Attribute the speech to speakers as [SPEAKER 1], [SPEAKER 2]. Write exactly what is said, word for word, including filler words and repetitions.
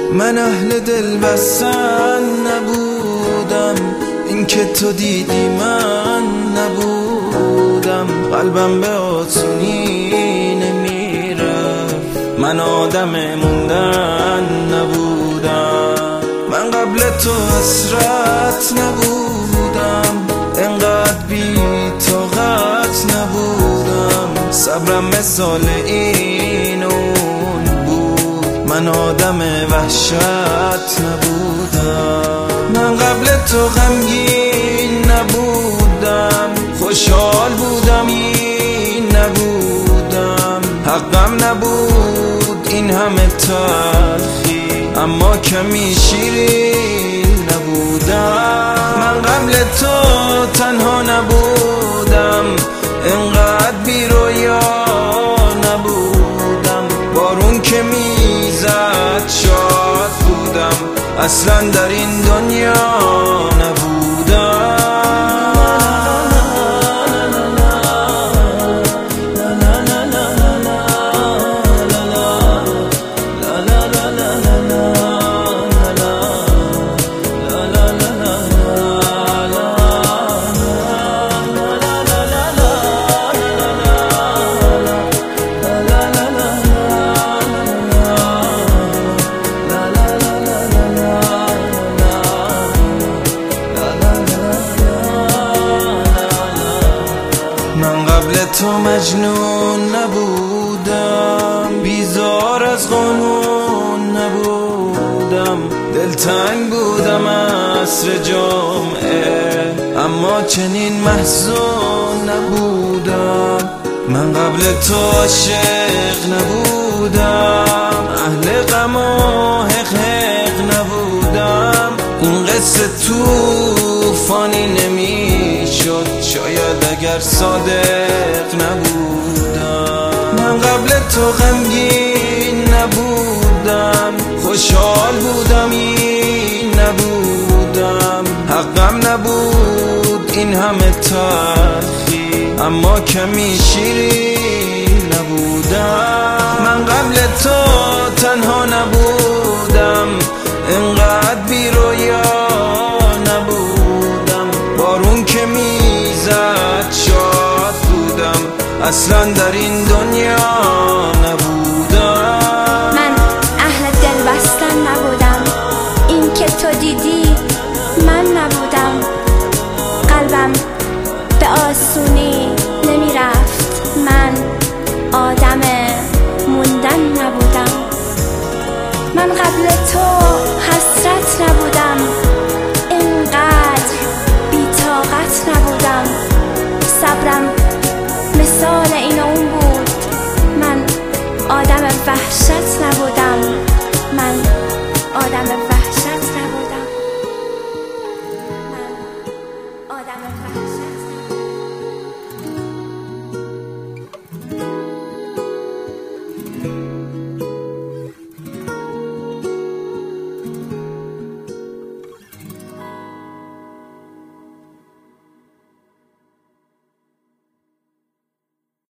[SPEAKER 1] من اهل دل بستن نبودم، این که تو دیدی من نبودم. قلبم به آسونی نمیرفت، من آدم موندن نبودم. من قبل تو حسرت نبودم، انقدر بی طاقت نبودم. صبرم مثال این اون بود، من آدم وحشت نبودم. من قبل تو غمگین نبودم، خوشحال بودم این نبودم. حقم نبود این همه تلخی، اما کمی شیرین نبودم. من قبل تو تنها نبودم، انقدر بی رویا نبودم. بارون که میزد شاد بودم، اصلا در این دنیا نبودم. قبل تو مجنون نبودم، بیزار از قانون نبودم. دلتنگ بودم عصر جمعه، اما چنین محزون نبودم. من قبل تو عاشق نبودم، اهل غم و حق حق نبودم. این قصه توفانی نمیشد شاید اگر صادق نبودم. من قبل تو غمگین نبودم، خوشحال بودم این نبودم. حقم نبود این همه تلخی، اما کمی شیرین نبودم. من قبل تو تنها نبودم، انقدر بی رویا نبودم. بارون که میزد شاد بودم، اصلا در این دنیا نبودم.
[SPEAKER 2] من اهل دل بستن نبودم، این که تو دیدی من نبودم. قلبم به آسونی نمیرفت، من آدم موندن نبودم. من قبل تو حسرت نبودم، اینقدر بی طاقت نبودم. صبرم مثال این اون بود، من آدم وحشت نبودم. من آدم وحشت